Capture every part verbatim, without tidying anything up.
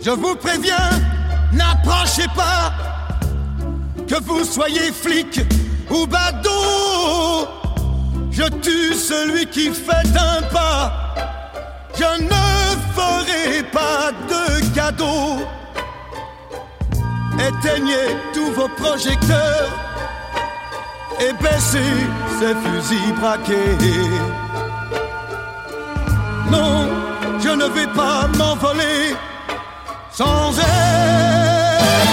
Je vous préviens, n'approchez pas, que vous soyez flic ou badaud. Je tue celui qui fait un pas. Je ne ferai pas de cadeau. Éteignez tous vos projecteurs et baissez ces fusils braqués. Non, je ne vais pas m'envoler sans elle.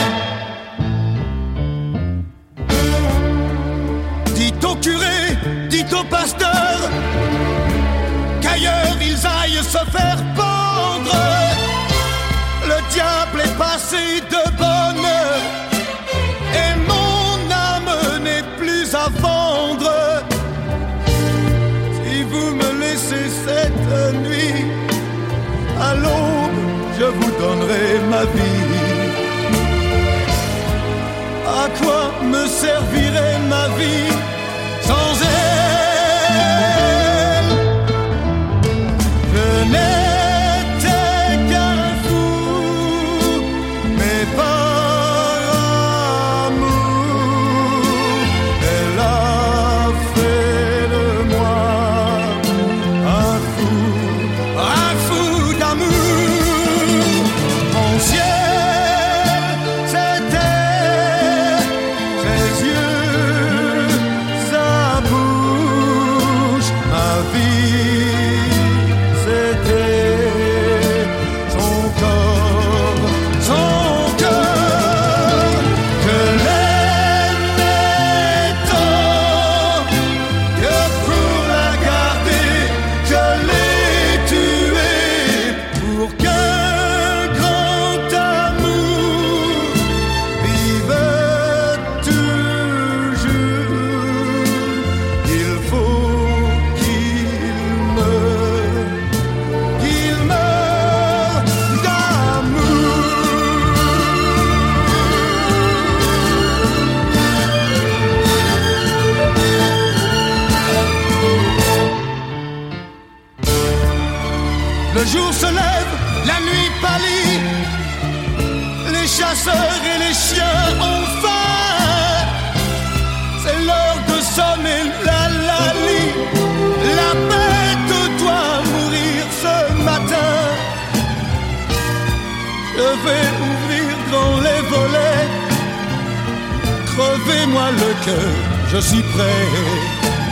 Dites au curé, dites au pasteur qu'ailleurs ils aillent se faire pendre. Le diable est passé de bonne heure et mon âme n'est plus à vendre. Si vous me laissez cette nuit, à l'aube, je vous donnerai ma vie. À quoi me servirait ma vie sans elle? Je n'étais qu'un fou, mais par amour, elle a fait de moi un fou, un fou d'amour. Mon ciel, c'était ses yeux, sa bouche, ma vie, c'était son corps, son cœur. Je l'aimais tant que pour la garder, je l'ai tuée pour qu'un grand amour vive toujours. Il faut qu'il meure, qu'il meure d'amour. Le jour se lève, la nuit pâlit, les chasseurs et les chiens ont faim. C'est l'heure de sonner la lali. La bête doit mourir ce matin. Je vais ouvrir grand les volets. Crevez-moi le cœur, je suis prêt.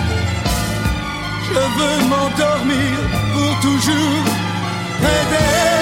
Je veux m'endormir pour toujours près d'elle.